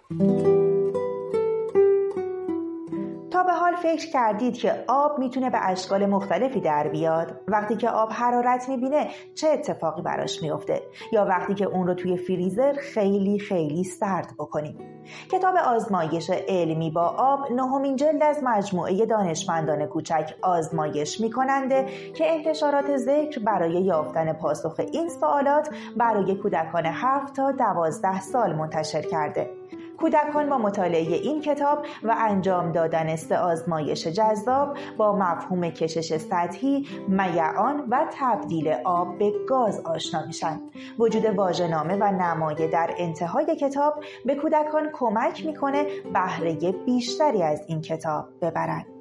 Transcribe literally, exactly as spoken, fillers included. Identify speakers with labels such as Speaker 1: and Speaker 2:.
Speaker 1: تا به حال فکر کردید که آب میتونه به اشکال مختلفی در بیاد؟ وقتی که آب حرارت میبینه چه اتفاقی براش میفته؟ یا وقتی که اون رو توی فریزر خیلی خیلی سرد بکنیم؟ کتاب آزمایش علمی با آب نهمین جلد از مجموعه دانشمندان کوچک آزمایش میکننده که انتشارات ذکر برای یافتن پاسخ این سوالات برای کودکان هفت تا دوازده سال منتشر کرده. کودکان با مطالعه این کتاب و انجام دادن سه آزمایش جذاب با مفهوم کشش سطحی، میعان و تبدیل آب به گاز آشنا میشن. وجود واژه‌نامه و نمایه در انتهای کتاب به کودکان کمک میکنه بهره بیشتری از این کتاب ببرن.